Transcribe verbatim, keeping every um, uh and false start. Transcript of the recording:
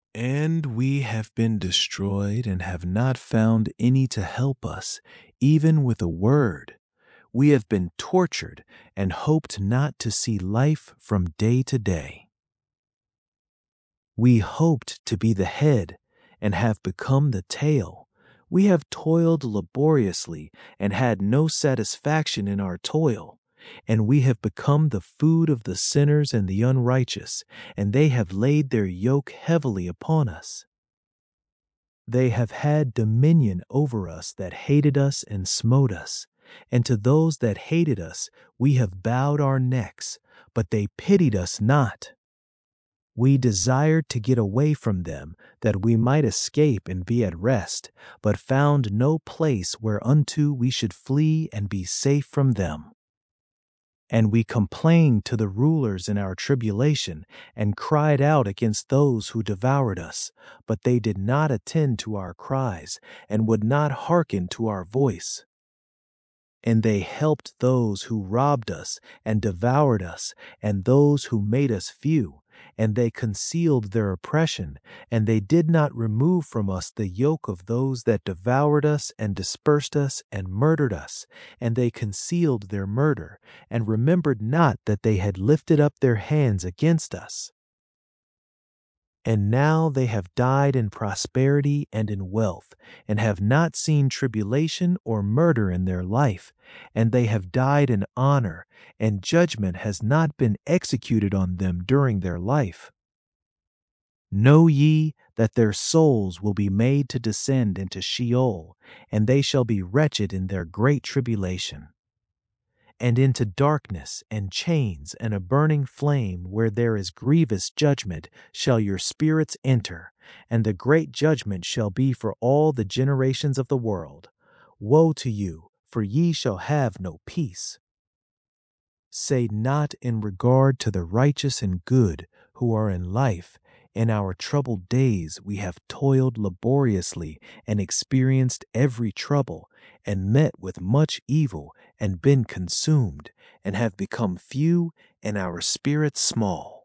And we have been destroyed and have not found any to help us, even with a word. We have been tortured and hoped not to see life from day to day. We hoped to be the head and have become the tail. We have toiled laboriously and had no satisfaction in our toil. And we have become the food of the sinners and the unrighteous, and they have laid their yoke heavily upon us. They have had dominion over us that hated us and smote us. And to those that hated us we have bowed our necks, but they pitied us not. We desired to get away from them, that we might escape and be at rest, but found no place whereunto we should flee and be safe from them. And we complained to the rulers in our tribulation, and cried out against those who devoured us, but they did not attend to our cries, and would not hearken to our voice. And they helped those who robbed us and devoured us, and those who made us few, and they concealed their oppression, and they did not remove from us the yoke of those that devoured us and dispersed us and murdered us, and they concealed their murder, and remembered not that they had lifted up their hands against us. And now they have died in prosperity and in wealth, and have not seen tribulation or murder in their life, and they have died in honor, and judgment has not been executed on them during their life. Know ye that their souls will be made to descend into Sheol, and they shall be wretched in their great tribulation. And into darkness and chains and a burning flame where there is grievous judgment shall your spirits enter, and the great judgment shall be for all the generations of the world. Woe to you, for ye shall have no peace. Say not in regard to the righteous and good who are in life, in our troubled days we have toiled laboriously and experienced every trouble, and met with much evil, and been consumed, and have become few, and our spirits small.